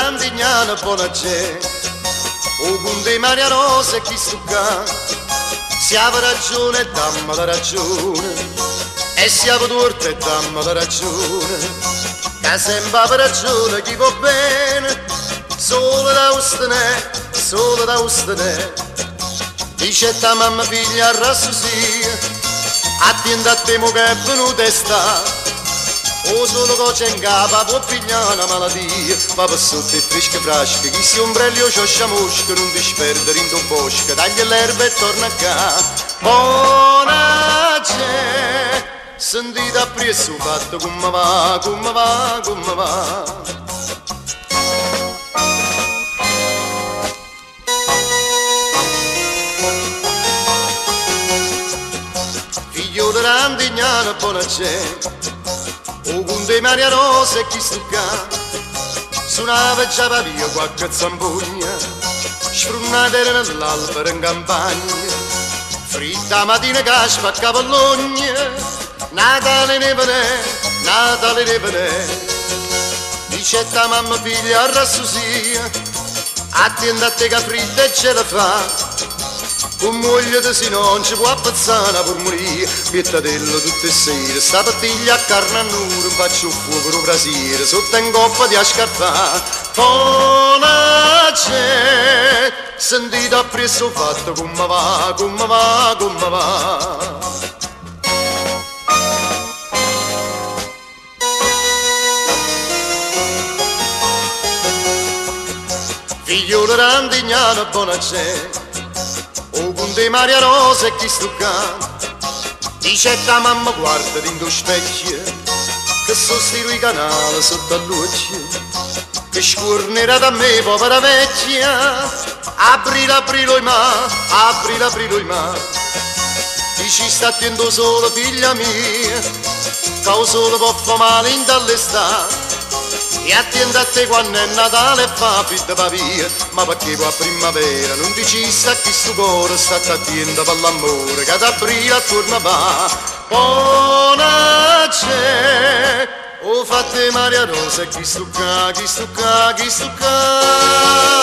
Randignana buona gente, o Conte Maria Rosa e chi stucca, si aveva ragione e dammi la ragione, e si aveva torto e dammi la ragione, che sempre aveva ragione chi va bene, solo da ustenere, solo da ustenere. Dice ta mamma figlia a rassusia, attenta a te mo che è venuta e sta, o solo che c'è in capo può pigliare una malattia, ma per sotto è fresca frasca, chi si ombrelli o cioscia mosca, non ti sperdere in tuo bosco, taglia l'erba e torna a casa. Buona gente, sentite appresso fatto come va, come va, come va. Figlio di Randignana buona gente, o Conte Maria Rosa e chi stucca, suonava già via qualche zampugna, sfrunnate nell'albero in campagna, fritta mattina che spaccava l'ogna, Natale nevene, Natale nevene. Dice ta mamma figlia a rassusia, attenta a te che fritta e ce la fa, con moglie di si non ci può appazzare per morire, piettatello tutte le sere, sta pattiglia a carne a nuro, faccio un fuoco un brasiere, sotto in coppa di ascarpà. Buona gente, sentite appresso fatto come va, come va, come va. Figlio di Randignana buona gente, o Conte Maria Rosa e chi stucca, dice ta mamma guarda dentro specchio, che so stiro i canali sotto a luce, che scornerà da me povera vecchia, aprila aprilo i ma, aprila aprilo i ma. Dici sta attento solo figlia mia, che o solo può fa male in dall'estate, e attenta a te quando è Natale e fa fitta va via, ma perché qua a primavera non dici sa chi sto cuore sta attenta per l'amore, che ad aprile torna va. Buona gente, o fatte Maria Rosa e chi stucca, chi stucca, chi stucca.